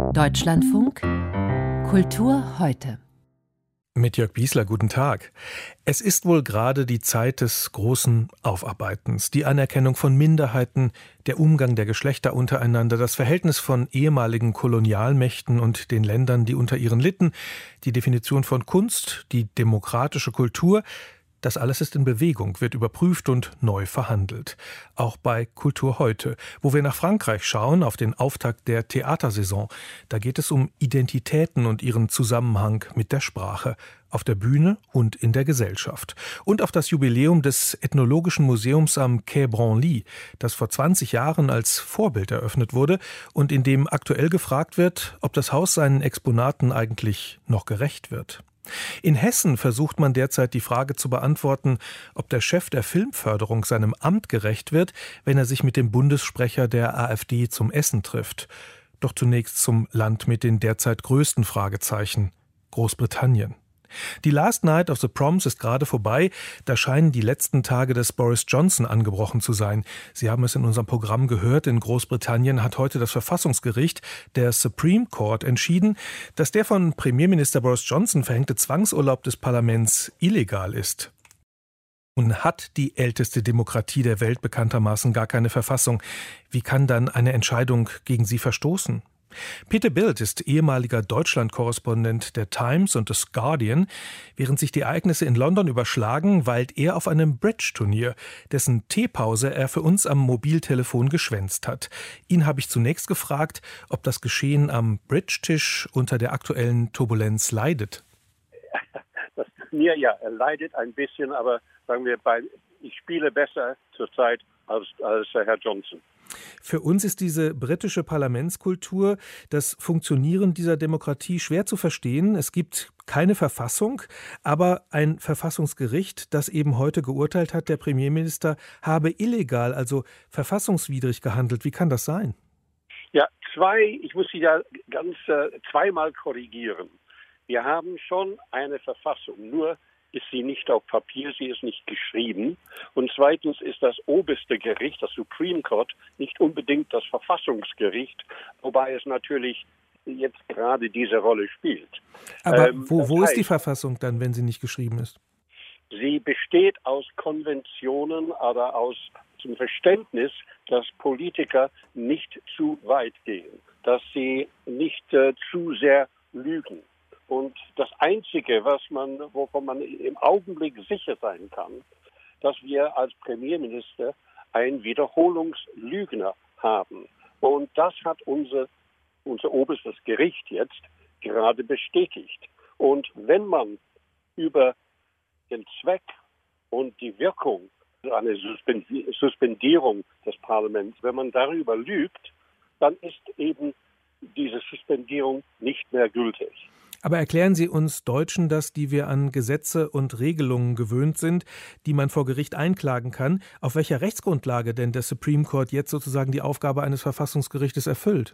Deutschlandfunk Kultur heute. Mit Jörg Biesler, guten Tag. Es ist wohl gerade die Zeit des großen Aufarbeitens, die Anerkennung von Minderheiten, der Umgang der Geschlechter untereinander, das Verhältnis von ehemaligen Kolonialmächten und den Ländern, die unter ihren litten, die Definition von Kunst, die demokratische Kultur. Das alles ist in Bewegung, wird überprüft und neu verhandelt. Auch bei Kultur heute, wo wir nach Frankreich schauen, auf den Auftakt der Theatersaison. Da geht es um Identitäten und ihren Zusammenhang mit der Sprache, auf der Bühne und in der Gesellschaft. Und auf das Jubiläum des Ethnologischen Museums am Quai Branly, das vor 20 Jahren als Vorbild eröffnet wurde und in dem aktuell gefragt wird, ob das Haus seinen Exponaten eigentlich noch gerecht wird. In Hessen versucht man derzeit die Frage zu beantworten, ob der Chef der Filmförderung seinem Amt gerecht wird, wenn er sich mit dem Bundessprecher der AfD zum Essen trifft. Doch zunächst zum Land mit den derzeit größten Fragezeichen: Großbritannien. Die Last Night of the Proms ist gerade vorbei. Da scheinen die letzten Tage des Boris Johnson angebrochen zu sein. Sie haben es in unserem Programm gehört. In Großbritannien hat heute das Verfassungsgericht, der Supreme Court, entschieden, dass der von Premierminister Boris Johnson verhängte Zwangsurlaub des Parlaments illegal ist. Und hat die älteste Demokratie der Welt bekanntermaßen gar keine Verfassung? Wie kann dann eine Entscheidung gegen sie verstoßen? Peter Bild ist ehemaliger Deutschland-Korrespondent der Times und des Guardian. Während sich die Ereignisse in London überschlagen, weilt er auf einem Bridge-Turnier, dessen Teepause er für uns am Mobiltelefon geschwänzt hat. Ihn habe ich zunächst gefragt, ob das Geschehen am Bridge-Tisch unter der aktuellen Turbulenz leidet. Das Turnier, ja, leidet ein bisschen, aber sagen wir, ich spiele besser zurzeit als Herr Johnson. Für uns ist diese britische Parlamentskultur, das Funktionieren dieser Demokratie schwer zu verstehen. Es gibt keine Verfassung, aber ein Verfassungsgericht, das eben heute geurteilt hat, der Premierminister habe illegal, also verfassungswidrig gehandelt. Wie kann das sein? Ja, ich muss Sie da zweimal korrigieren. Wir haben schon eine Verfassung, nur ist sie nicht auf Papier, sie ist nicht geschrieben. Und zweitens ist das oberste Gericht, das Supreme Court, nicht unbedingt das Verfassungsgericht, wobei es natürlich jetzt gerade diese Rolle spielt. Aber wo ist die Verfassung dann, wenn sie nicht geschrieben ist? Sie besteht aus Konventionen, aber aus dem Verständnis, dass Politiker nicht zu weit gehen, dass sie nicht zu sehr lügen. Und das Einzige, wovon man im Augenblick sicher sein kann, dass wir als Premierminister einen Wiederholungslügner haben. Und das hat unser oberstes Gericht jetzt gerade bestätigt. Und wenn man über den Zweck und die Wirkung einer Suspendierung des Parlaments, wenn man darüber lügt, dann ist eben diese Suspendierung nicht mehr gültig. Aber erklären Sie uns Deutschen das, die wir an Gesetze und Regelungen gewöhnt sind, die man vor Gericht einklagen kann, auf welcher Rechtsgrundlage denn der Supreme Court jetzt sozusagen die Aufgabe eines Verfassungsgerichtes erfüllt?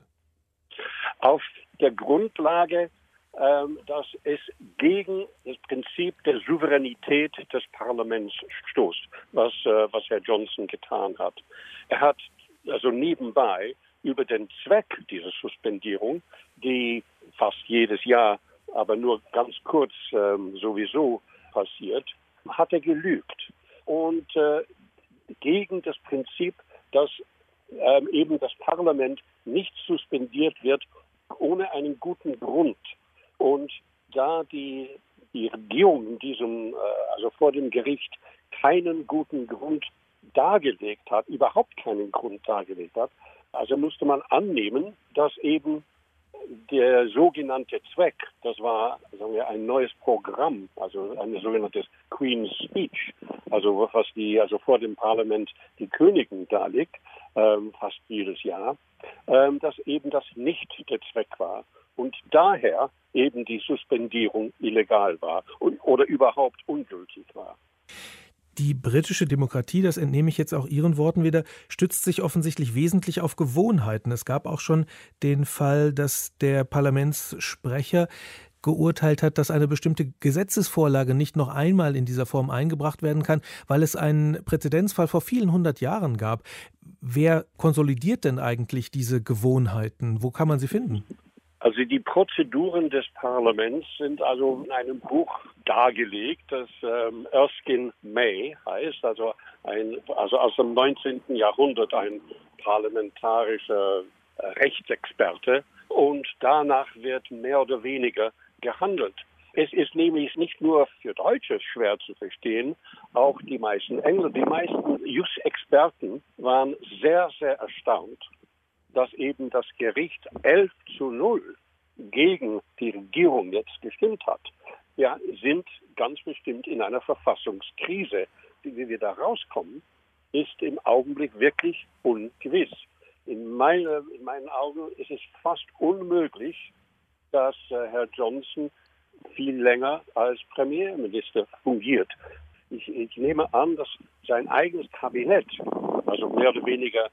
Auf der Grundlage, dass es gegen das Prinzip der Souveränität des Parlaments stoßt, was Herr Johnson getan hat. Er hat also nebenbei über den Zweck dieser Suspendierung, die fast jedes Jahr, aber nur ganz kurz sowieso passiert, hat er gelügt. Und gegen das Prinzip, dass eben das Parlament nicht suspendiert wird ohne einen guten Grund. Und da die Regierung also vor dem Gericht keinen guten Grund dargelegt hat, überhaupt keinen Grund dargelegt hat, also musste man annehmen, dass eben der sogenannte Zweck, das war, sagen wir, ein neues Programm, also ein sogenanntes Queen's Speech, also was vor dem Parlament die Königin darlegt, fast jedes Jahr, dass eben das nicht der Zweck war und daher eben die Suspendierung illegal war oder überhaupt ungültig war. Die britische Demokratie, das entnehme ich jetzt auch Ihren Worten wieder, stützt sich offensichtlich wesentlich auf Gewohnheiten. Es gab auch schon den Fall, dass der Parlamentssprecher geurteilt hat, dass eine bestimmte Gesetzesvorlage nicht noch einmal in dieser Form eingebracht werden kann, weil es einen Präzedenzfall vor vielen 100 Jahren gab. Wer konsolidiert denn eigentlich diese Gewohnheiten? Wo kann man sie finden? Also die Prozeduren des Parlaments sind also in einem Buch dargelegt, das Erskine May heißt, also aus dem 19. Jahrhundert ein parlamentarischer Rechtsexperte. Und danach wird mehr oder weniger gehandelt. Es ist nämlich nicht nur für Deutsche schwer zu verstehen, auch die meisten Engländer, die meisten Jus-Experten waren sehr, sehr erstaunt, dass eben das Gericht 11:0 gegen die Regierung jetzt gestimmt hat. Wir sind ganz bestimmt in einer Verfassungskrise. Wie wir da rauskommen, ist im Augenblick wirklich ungewiss. In meinen Augen ist es fast unmöglich, dass Herr Johnson viel länger als Premierminister fungiert. Ich nehme an, dass sein eigenes Kabinett, also mehr oder weniger,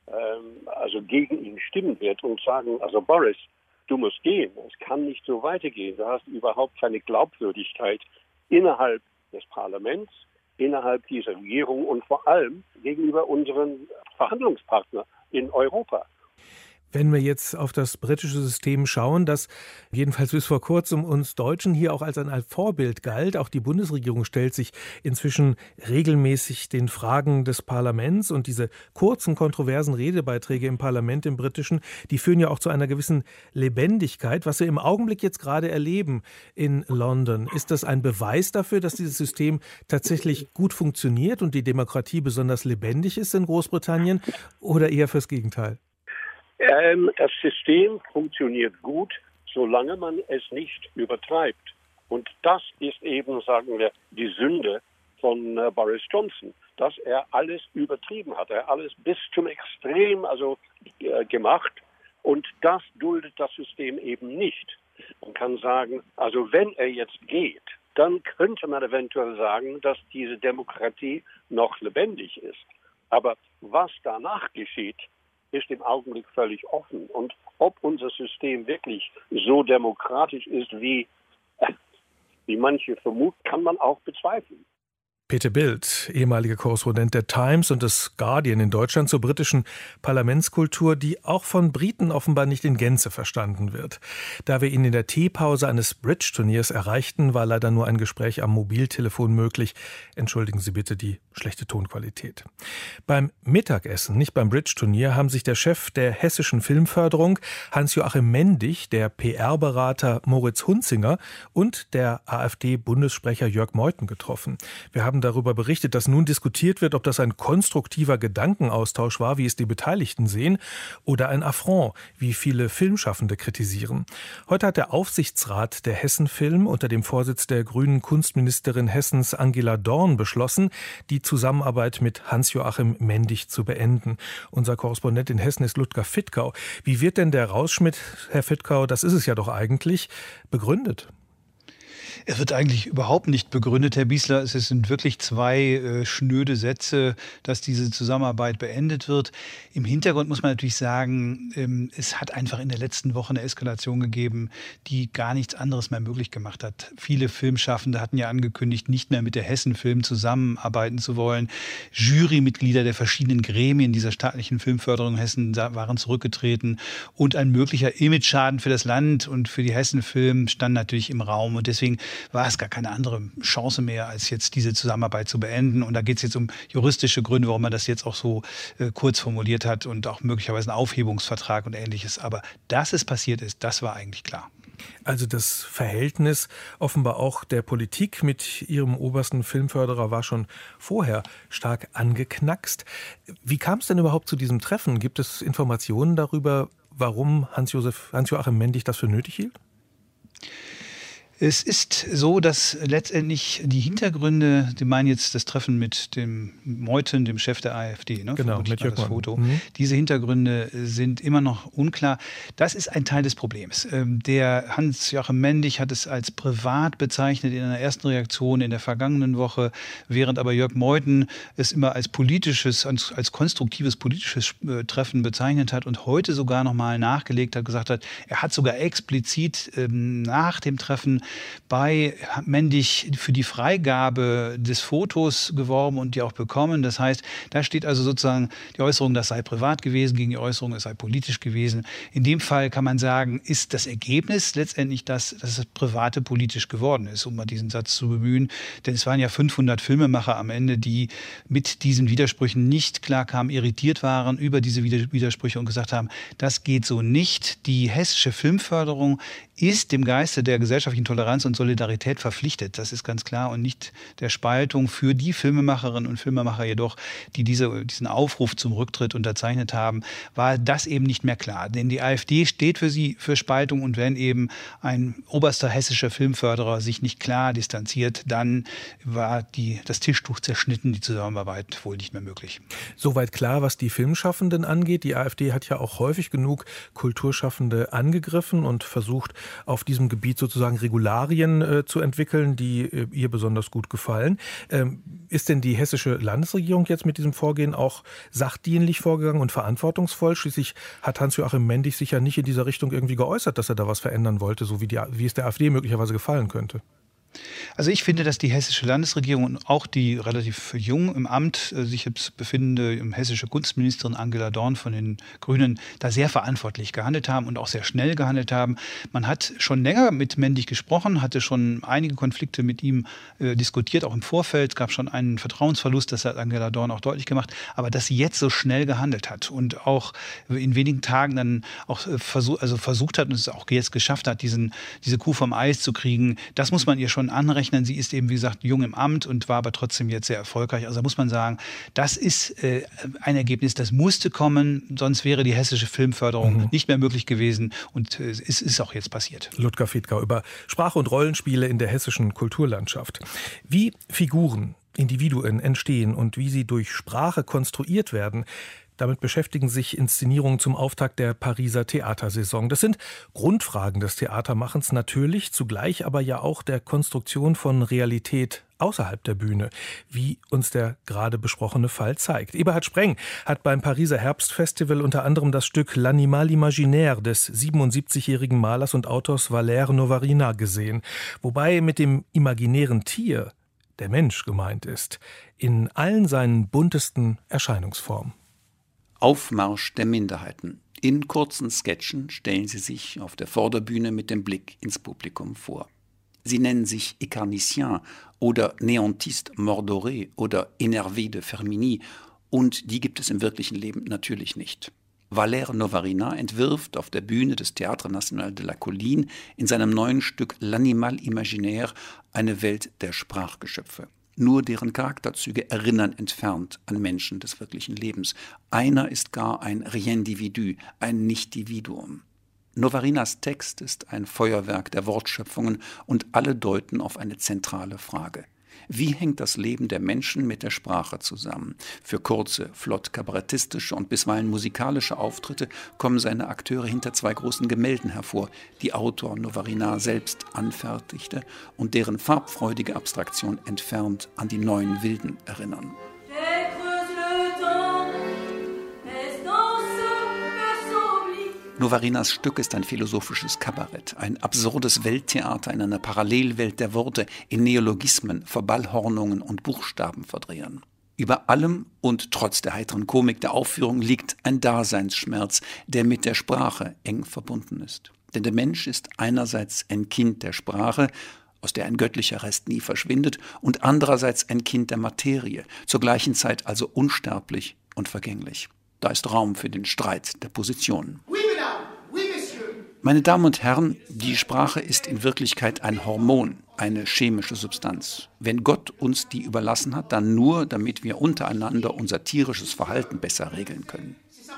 also gegen ihn stimmen wird und sagen, also Boris, du musst gehen. Es kann nicht so weitergehen. Du hast überhaupt keine Glaubwürdigkeit innerhalb des Parlaments, innerhalb dieser Regierung und vor allem gegenüber unseren Verhandlungspartnern in Europa. Wenn wir jetzt auf das britische System schauen, das jedenfalls bis vor kurzem uns Deutschen hier auch als ein Vorbild galt, auch die Bundesregierung stellt sich inzwischen regelmäßig den Fragen des Parlaments und diese kurzen, kontroversen Redebeiträge im Parlament im britischen, die führen ja auch zu einer gewissen Lebendigkeit. Was wir im Augenblick jetzt gerade erleben in London, ist das ein Beweis dafür, dass dieses System tatsächlich gut funktioniert und die Demokratie besonders lebendig ist in Großbritannien oder eher fürs Gegenteil? Das System funktioniert gut, solange man es nicht übertreibt. Und das ist eben, sagen wir, die Sünde von Boris Johnson, dass er alles übertrieben hat. Er alles bis zum Extrem gemacht. Und das duldet das System eben nicht. Man kann sagen, also wenn er jetzt geht, dann könnte man eventuell sagen, dass diese Demokratie noch lebendig ist. Aber was danach geschieht, ist im Augenblick völlig offen. Und ob unser System wirklich so demokratisch ist, wie manche vermuten, kann man auch bezweifeln. Peter Bild, ehemaliger Korrespondent der Times und des Guardian in Deutschland zur britischen Parlamentskultur, die auch von Briten offenbar nicht in Gänze verstanden wird. Da wir ihn in der Teepause eines Bridge-Turniers erreichten, war leider nur ein Gespräch am Mobiltelefon möglich. Entschuldigen Sie bitte die schlechte Tonqualität. Beim Mittagessen, nicht beim Bridge-Turnier, haben sich der Chef der hessischen Filmförderung, Hans-Joachim Mendig, der PR-Berater Moritz Hunzinger und der AfD-Bundessprecher Jörg Meuthen getroffen. Wir haben darüber berichtet, dass nun diskutiert wird, ob das ein konstruktiver Gedankenaustausch war, wie es die Beteiligten sehen, oder ein Affront, wie viele Filmschaffende kritisieren. Heute hat der Aufsichtsrat der Hessen-Film unter dem Vorsitz der grünen Kunstministerin Hessens Angela Dorn beschlossen, die Zusammenarbeit mit Hans-Joachim Mendig zu beenden. Unser Korrespondent in Hessen ist Ludger Fittkau. Wie wird denn der Rauschmidt, Herr Fittkau, das ist es ja doch eigentlich, begründet? Er wird eigentlich überhaupt nicht begründet, Herr Biesler. Es sind wirklich zwei schnöde Sätze, dass diese Zusammenarbeit beendet wird. Im Hintergrund muss man natürlich sagen, es hat einfach in der letzten Woche eine Eskalation gegeben, die gar nichts anderes mehr möglich gemacht hat. Viele Filmschaffende hatten ja angekündigt, nicht mehr mit der Hessen-Film zusammenarbeiten zu wollen. Jurymitglieder der verschiedenen Gremien dieser staatlichen Filmförderung Hessen waren zurückgetreten. Und ein möglicher Imageschaden für das Land und für die Hessen-Film stand natürlich im Raum. Und deswegen war es gar keine andere Chance mehr, als jetzt diese Zusammenarbeit zu beenden. Und da geht es jetzt um juristische Gründe, warum man das jetzt auch so kurz formuliert hat und auch möglicherweise einen Aufhebungsvertrag und Ähnliches. Aber dass es passiert ist, das war eigentlich klar. Also das Verhältnis offenbar auch der Politik mit ihrem obersten Filmförderer war schon vorher stark angeknackst. Wie kam es denn überhaupt zu diesem Treffen? Gibt es Informationen darüber, warum Hans-Joachim Mendig das für nötig hielt? Es ist so, dass letztendlich die Hintergründe, die meinen jetzt das Treffen mit dem Meuthen, dem Chef der AfD, ne? Genau, mit Jörg das Foto. Diese Hintergründe sind immer noch unklar. Das ist ein Teil des Problems. Der Hans-Joachim Mendig hat es als privat bezeichnet in einer ersten Reaktion in der vergangenen Woche, während aber Jörg Meuthen es immer als politisches, als konstruktives politisches Treffen bezeichnet hat und heute sogar nochmal nachgelegt hat, gesagt hat, er hat sogar explizit nach dem Treffen bei Mendig für die Freigabe des Fotos geworben und die auch bekommen. Das heißt, da steht also sozusagen die Äußerung, das sei privat gewesen, gegen die Äußerung, es sei politisch gewesen. In dem Fall kann man sagen, ist das Ergebnis letztendlich dass das Private politisch geworden ist, um mal diesen Satz zu bemühen. Denn es waren ja 500 Filmemacher am Ende, die mit diesen Widersprüchen nicht klarkamen, irritiert waren über diese Widersprüche und gesagt haben, das geht so nicht. Die hessische Filmförderung ist dem Geiste der gesellschaftlichen Toleranz und Solidarität verpflichtet. Das ist ganz klar und nicht der Spaltung. Für die Filmemacherinnen und Filmemacher jedoch, die diesen Aufruf zum Rücktritt unterzeichnet haben, war das eben nicht mehr klar. Denn die AfD steht für Spaltung und wenn eben ein oberster hessischer Filmförderer sich nicht klar distanziert, dann war das Tischtuch zerschnitten, die Zusammenarbeit wohl nicht mehr möglich. Soweit klar, was die Filmschaffenden angeht. Die AfD hat ja auch häufig genug Kulturschaffende angegriffen und versucht, auf diesem Gebiet sozusagen Regularien zu entwickeln, die ihr besonders gut gefallen. Ist denn die hessische Landesregierung jetzt mit diesem Vorgehen auch sachdienlich vorgegangen und verantwortungsvoll? Schließlich hat Hans-Joachim Mendig sich ja nicht in dieser Richtung irgendwie geäußert, dass er da was verändern wollte, so wie es der AfD möglicherweise gefallen könnte. Also ich finde, dass die hessische Landesregierung und auch die relativ jung im Amt sich jetzt befindende hessische Kunstministerin Angela Dorn von den Grünen da sehr verantwortlich gehandelt haben und auch sehr schnell gehandelt haben. Man hat schon länger mit Mendig gesprochen, hatte schon einige Konflikte mit ihm diskutiert, auch im Vorfeld. Es gab schon einen Vertrauensverlust, das hat Angela Dorn auch deutlich gemacht. Aber dass sie jetzt so schnell gehandelt hat und auch in wenigen Tagen dann auch versucht hat und es auch jetzt geschafft hat, diese Kuh vom Eis zu kriegen, das muss man ihr schon anrechnen. Sie ist eben, wie gesagt, jung im Amt und war aber trotzdem jetzt sehr erfolgreich. Also da muss man sagen, das ist ein Ergebnis, das musste kommen, sonst wäre die hessische Filmförderung nicht mehr möglich gewesen und es ist auch jetzt passiert. Ludger Fedgau über Sprache und Rollenspiele in der hessischen Kulturlandschaft. Wie Figuren, Individuen entstehen und wie sie durch Sprache konstruiert werden, damit beschäftigen sich Inszenierungen zum Auftakt der Pariser Theatersaison. Das sind Grundfragen des Theatermachens natürlich, zugleich aber ja auch der Konstruktion von Realität außerhalb der Bühne, wie uns der gerade besprochene Fall zeigt. Eberhard Spreng hat beim Pariser Herbstfestival unter anderem das Stück L'Animal Imaginaire des 77-jährigen Malers und Autors Valère Novarina gesehen, wobei mit dem imaginären Tier der Mensch gemeint ist, in allen seinen buntesten Erscheinungsformen. Aufmarsch der Minderheiten. In kurzen Sketchen stellen sie sich auf der Vorderbühne mit dem Blick ins Publikum vor. Sie nennen sich Écarniciens oder Néantiste Mordoré oder Énervé de Fermini und die gibt es im wirklichen Leben natürlich nicht. Valère Novarina entwirft auf der Bühne des Théâtre National de la Colline in seinem neuen Stück L'Animal Imaginaire eine Welt der Sprachgeschöpfe. Nur deren Charakterzüge erinnern entfernt an Menschen des wirklichen Lebens. Einer ist gar ein Rien-Dividu, ein Nicht-Dividuum. Novarinas Text ist ein Feuerwerk der Wortschöpfungen und alle deuten auf eine zentrale Frage. Wie hängt das Leben der Menschen mit der Sprache zusammen? Für kurze, flott kabarettistische und bisweilen musikalische Auftritte kommen seine Akteure hinter zwei großen Gemälden hervor, die Autor Novarina selbst anfertigte und deren farbfreudige Abstraktion entfernt an die neuen Wilden erinnern. Novarinas Stück ist ein philosophisches Kabarett, ein absurdes Welttheater in einer Parallelwelt der Worte, in Neologismen, Verballhornungen und Buchstabenverdrehern. Über allem und trotz der heiteren Komik der Aufführung liegt ein Daseinsschmerz, der mit der Sprache eng verbunden ist. Denn der Mensch ist einerseits ein Kind der Sprache, aus der ein göttlicher Rest nie verschwindet, und andererseits ein Kind der Materie, zur gleichen Zeit also unsterblich und vergänglich. Da ist Raum für den Streit der Positionen. Meine Damen und Herren, die Sprache ist in Wirklichkeit ein Hormon, eine chemische Substanz. Wenn Gott uns die überlassen hat, dann nur, damit wir untereinander unser tierisches Verhalten besser regeln können.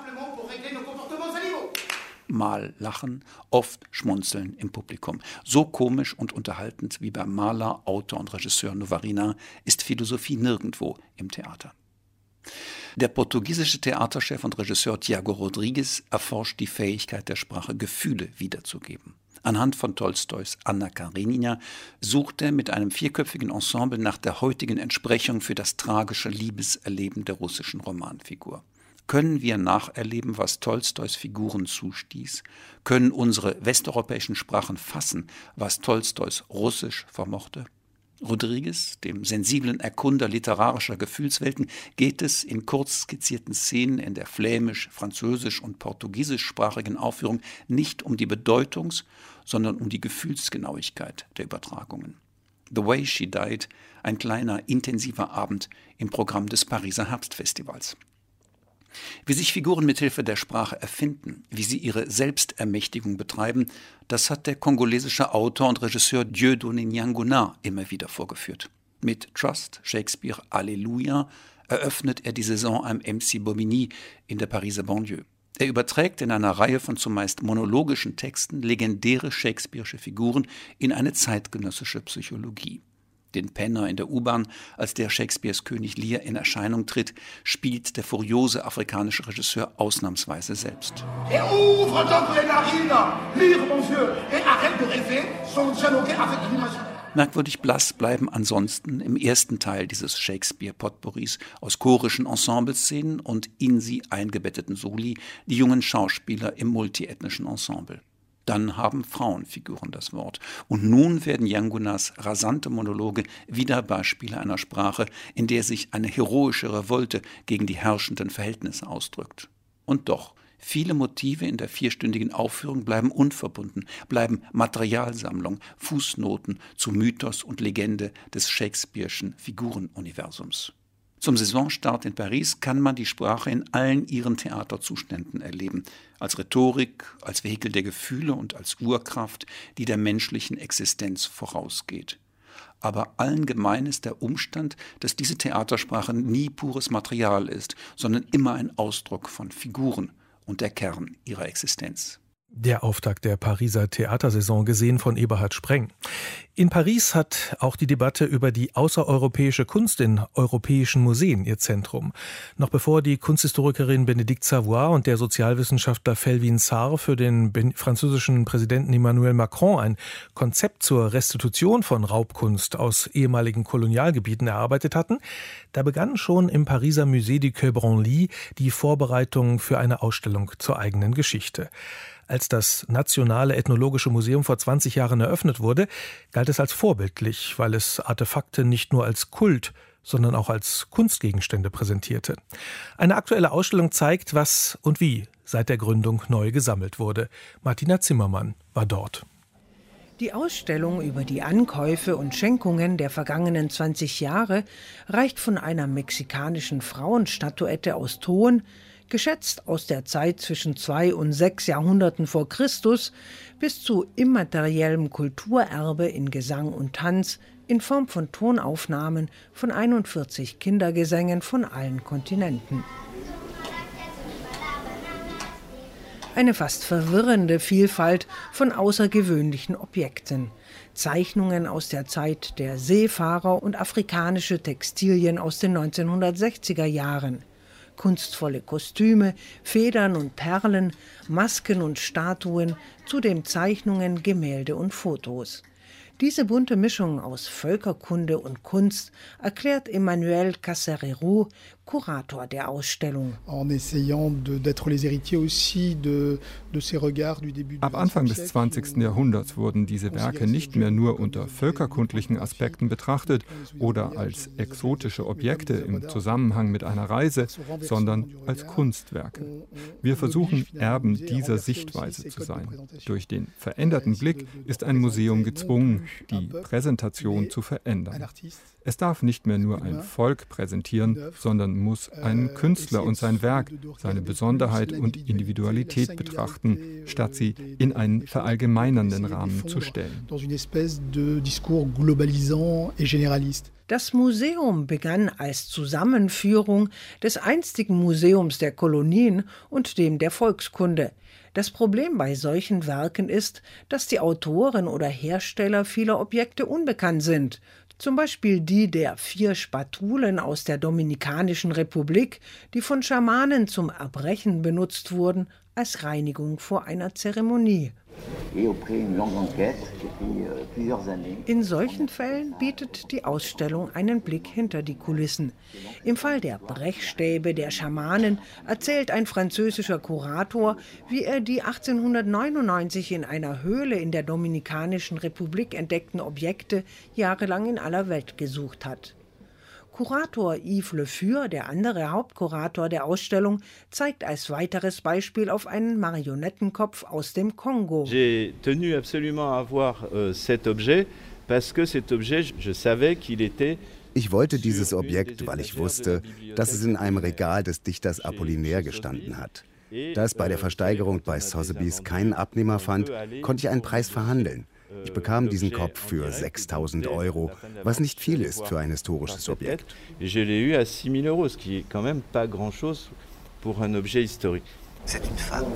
Mal lachen, oft schmunzeln im Publikum. So komisch und unterhaltend wie beim Maler, Autor und Regisseur Novarina ist Philosophie nirgendwo im Theater. Der portugiesische Theaterchef und Regisseur Tiago Rodrigues erforscht die Fähigkeit der Sprache, Gefühle wiederzugeben. Anhand von Tolstois Anna Karenina sucht er mit einem 4-köpfigen Ensemble nach der heutigen Entsprechung für das tragische Liebeserleben der russischen Romanfigur. Können wir nacherleben, was Tolstois Figuren zustieß? Können unsere westeuropäischen Sprachen fassen, was Tolstois Russisch vermochte? Rodriguez, dem sensiblen Erkunder literarischer Gefühlswelten, geht es in kurz skizzierten Szenen in der flämisch-, französisch- und portugiesischsprachigen Aufführung nicht um die Bedeutungs-, sondern um die Gefühlsgenauigkeit der Übertragungen. The Way She Died, ein kleiner, intensiver Abend im Programm des Pariser Herbstfestivals. Wie sich Figuren mithilfe der Sprache erfinden, wie sie ihre Selbstermächtigung betreiben, das hat der kongolesische Autor und Regisseur Dieudonné Nianguna immer wieder vorgeführt. Mit Trust, Shakespeare, Alleluia eröffnet er die Saison am MC Bobigny in der Pariser Banlieue. Er überträgt in einer Reihe von zumeist monologischen Texten legendäre shakespearische Figuren in eine zeitgenössische Psychologie. Den Penner in der U-Bahn, als der Shakespeares König Lear in Erscheinung tritt, spielt der furiose afrikanische Regisseur ausnahmsweise selbst. Merkwürdig blass bleiben ansonsten im ersten Teil dieses Shakespeare-Potpourris aus chorischen Ensembleszenen und in sie eingebetteten Soli die jungen Schauspieler im multiethnischen Ensemble. Dann haben Frauenfiguren das Wort. Und nun werden Niangunas rasante Monologe wieder Beispiele einer Sprache, in der sich eine heroische Revolte gegen die herrschenden Verhältnisse ausdrückt. Und doch, viele Motive in der 4-stündigen Aufführung bleiben unverbunden, bleiben Materialsammlung, Fußnoten zu Mythos und Legende des Shakespeare'schen Figurenuniversums. Zum Saisonstart in Paris kann man die Sprache in allen ihren Theaterzuständen erleben, als Rhetorik, als Vehikel der Gefühle und als Urkraft, die der menschlichen Existenz vorausgeht. Aber allen gemein ist der Umstand, dass diese Theatersprache nie pures Material ist, sondern immer ein Ausdruck von Figuren und der Kern ihrer Existenz. Der Auftakt der Pariser Theatersaison, gesehen von Eberhard Spreng. In Paris hat auch die Debatte über die außereuropäische Kunst in europäischen Museen ihr Zentrum. Noch bevor die Kunsthistorikerin Bénédicte Savoy und der Sozialwissenschaftler Felwine Sarr für den französischen Präsidenten Emmanuel Macron ein Konzept zur Restitution von Raubkunst aus ehemaligen Kolonialgebieten erarbeitet hatten, da begann schon im Pariser Musée du Quai Branly die Vorbereitung für eine Ausstellung zur eigenen Geschichte. Als das Nationale Ethnologische Museum vor 20 Jahren eröffnet wurde, galt es als vorbildlich, weil es Artefakte nicht nur als Kult, sondern auch als Kunstgegenstände präsentierte. Eine aktuelle Ausstellung zeigt, was und wie seit der Gründung neu gesammelt wurde. Martina Zimmermann war dort. Die Ausstellung über die Ankäufe und Schenkungen der vergangenen 20 Jahre reicht von einer mexikanischen Frauenstatuette aus Ton, geschätzt aus der Zeit zwischen 2 und 6 Jahrhunderten vor Christus, bis zu immateriellem Kulturerbe in Gesang und Tanz in Form von Tonaufnahmen von 41 Kindergesängen von allen Kontinenten. Eine fast verwirrende Vielfalt von außergewöhnlichen Objekten. Zeichnungen aus der Zeit der Seefahrer und afrikanische Textilien aus den 1960er Jahren. Kunstvolle Kostüme, Federn und Perlen, Masken und Statuen, zudem Zeichnungen, Gemälde und Fotos. Diese bunte Mischung aus Völkerkunde und Kunst erklärt Emmanuel Caserero, Kurator der Ausstellung. Ab Anfang des 20. Jahrhunderts wurden diese Werke nicht mehr nur unter völkerkundlichen Aspekten betrachtet oder als exotische Objekte im Zusammenhang mit einer Reise, sondern als Kunstwerke. Wir versuchen, Erben dieser Sichtweise zu sein. Durch den veränderten Blick ist ein Museum gezwungen, die Präsentation zu verändern. Es darf nicht mehr nur ein Volk präsentieren, sondern muss einen Künstler und sein Werk, seine Besonderheit und Individualität betrachten, statt sie in einen verallgemeinernden Rahmen zu stellen. Das Museum begann als Zusammenführung des einstigen Museums der Kolonien und dem der Volkskunde. Das Problem bei solchen Werken ist, dass die Autoren oder Hersteller vieler Objekte unbekannt sind. Zum Beispiel die der 4 Spatulen aus der Dominikanischen Republik, die von Schamanen zum Erbrechen benutzt wurden, als Reinigung vor einer Zeremonie. In solchen Fällen bietet die Ausstellung einen Blick hinter die Kulissen. Im Fall der Brechstäbe der Schamanen erzählt ein französischer Kurator, wie er die 1899 in einer Höhle in der Dominikanischen Republik entdeckten Objekte jahrelang in aller Welt gesucht hat. Kurator Yves Le Fur, der andere Hauptkurator der Ausstellung, zeigt als weiteres Beispiel auf einen Marionettenkopf aus dem Kongo. J'ai tenu absolument à avoir cet objet parce que cet objet, je savais qu'il était. Ich wollte dieses Objekt, weil ich wusste, dass es in einem Regal des Dichters Apollinaire gestanden hat. Da es bei der Versteigerung bei Sotheby's keinen Abnehmer fand, konnte ich einen Preis verhandeln. Ich bekam diesen Kopf für 6.000 €, was nicht viel ist für ein historisches Objekt. Je l'ai eu à 6 000 €, ce qui est quand même pas grand-chose pour un objet historique. C'est une femme.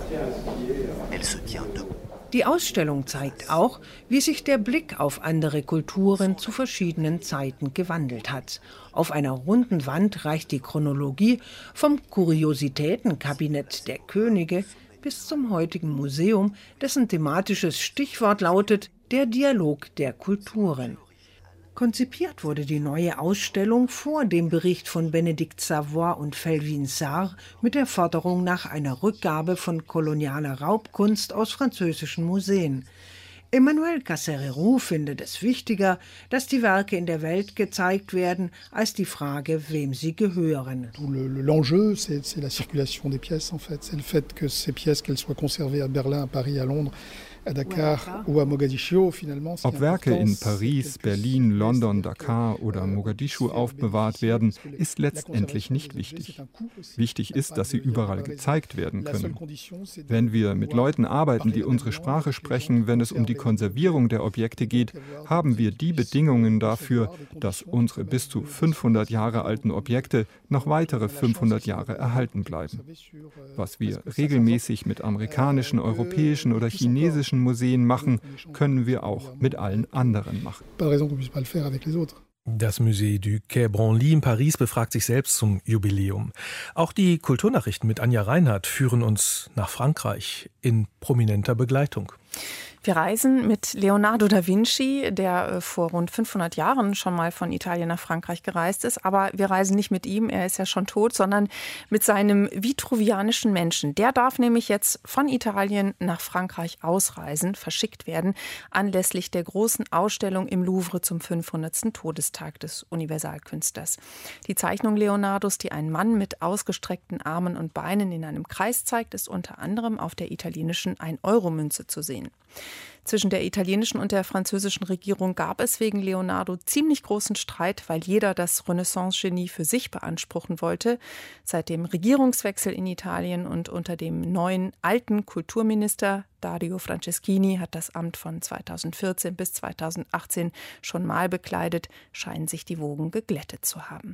Elle se tient debout. Die Ausstellung zeigt auch, wie sich der Blick auf andere Kulturen zu verschiedenen Zeiten gewandelt hat. Auf einer runden Wand reicht die Chronologie vom Kuriositätenkabinett der Könige bis zum heutigen Museum, dessen thematisches Stichwort lautet der Dialog der Kulturen. Konzipiert wurde die neue Ausstellung vor dem Bericht von Bénédicte Savoy und Felwine Sarr mit der Forderung nach einer Rückgabe von kolonialer Raubkunst aus französischen Museen. Emmanuel Cassererou findet es wichtiger, dass die Werke in der Welt gezeigt werden, als die Frage, wem sie gehören. L'enjeu, c'est la circulation des pièces, en fait. C'est le fait que ces pièces, qu'elles soient conservées à Berlin, à Paris, à Londres, à Dakar ou à Mogadiscio, finalement. Ob Werke in Paris, Berlin, London, Dakar oder Mogadischu aufbewahrt werden, ist letztendlich nicht wichtig. Wichtig ist, dass sie überall gezeigt werden können. Wenn wir mit Leuten arbeiten, die unsere Sprache sprechen, wenn es um die Konservierung der Objekte geht, haben wir die Bedingungen dafür, dass unsere bis zu 500 Jahre alten Objekte noch weitere 500 Jahre erhalten bleiben. Was wir regelmäßig mit amerikanischen, europäischen oder chinesischen Museen machen, können wir auch mit allen anderen machen. Das Musée du Quai Branly in Paris befragt sich selbst zum Jubiläum. Auch die Kulturnachrichten mit Anja Reinhardt führen uns nach Frankreich in prominenter Begleitung. Wir reisen mit Leonardo da Vinci, der vor rund 500 Jahren schon mal von Italien nach Frankreich gereist ist. Aber wir reisen nicht mit ihm, er ist ja schon tot, sondern mit seinem vitruvianischen Menschen. Der darf nämlich jetzt von Italien nach Frankreich ausreisen, verschickt werden, anlässlich der großen Ausstellung im Louvre zum 500. Todestag des Universalkünstlers. Die Zeichnung Leonardos, die einen Mann mit ausgestreckten Armen und Beinen in einem Kreis zeigt, ist unter anderem auf der italienischen 1-Euro-Münze zu sehen. Zwischen der italienischen und der französischen Regierung gab es wegen Leonardo ziemlich großen Streit, weil jeder das Renaissance-Genie für sich beanspruchen wollte. Seit dem Regierungswechsel in Italien und unter dem neuen alten Kulturminister Dario Franceschini hat das Amt von 2014 bis 2018 schon mal bekleidet, scheinen sich die Wogen geglättet zu haben.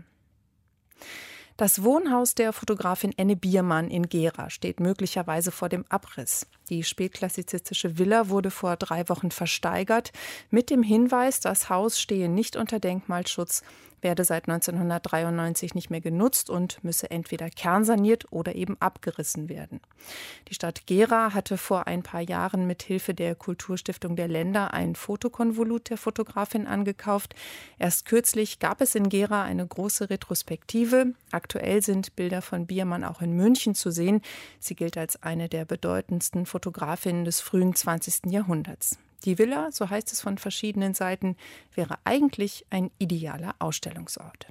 Das Wohnhaus der Fotografin Enne Biermann in Gera steht möglicherweise vor dem Abriss. Die spätklassizistische Villa wurde vor 3 Wochen versteigert, mit dem Hinweis, das Haus stehe nicht unter Denkmalschutz, werde seit 1993 nicht mehr genutzt und müsse entweder kernsaniert oder eben abgerissen werden. Die Stadt Gera hatte vor ein paar Jahren mit Hilfe der Kulturstiftung der Länder ein Fotokonvolut der Fotografin angekauft. Erst kürzlich gab es in Gera eine große Retrospektive. Aktuell sind Bilder von Biermann auch in München zu sehen. Sie gilt als eine der bedeutendsten Fotografinnen des frühen 20. Jahrhunderts. Die Villa, so heißt es von verschiedenen Seiten, wäre eigentlich ein idealer Ausstellungsort.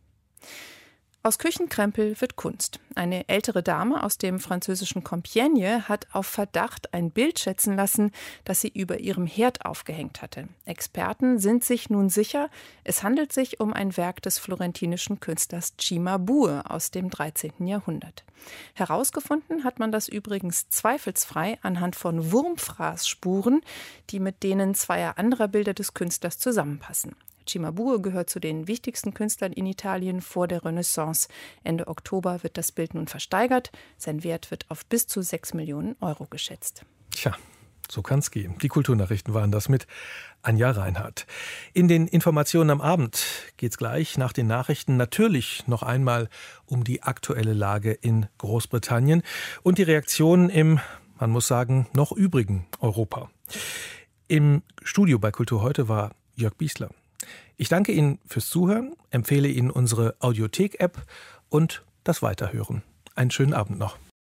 Aus Küchenkrempel wird Kunst. Eine ältere Dame aus dem französischen Compiègne hat auf Verdacht ein Bild schätzen lassen, das sie über ihrem Herd aufgehängt hatte. Experten sind sich nun sicher, es handelt sich um ein Werk des florentinischen Künstlers Cimabue aus dem 13. Jahrhundert. Herausgefunden hat man das übrigens zweifelsfrei anhand von Wurmfraßspuren, die mit denen zweier anderer Bilder des Künstlers zusammenpassen. Cimabue gehört zu den wichtigsten Künstlern in Italien vor der Renaissance. Ende Oktober wird das Bild nun versteigert. Sein Wert wird auf bis zu 6 Millionen Euro geschätzt. Tja, so kann's gehen. Die Kulturnachrichten waren das mit Anja Reinhardt. In den Informationen am Abend geht's gleich nach den Nachrichten natürlich noch einmal um die aktuelle Lage in Großbritannien und die Reaktionen im man muss sagen, noch übrigen Europa. Im Studio bei Kultur heute war Jörg Bießler. Ich danke Ihnen fürs Zuhören, empfehle Ihnen unsere Audiothek-App und das Weiterhören. Einen schönen Abend noch.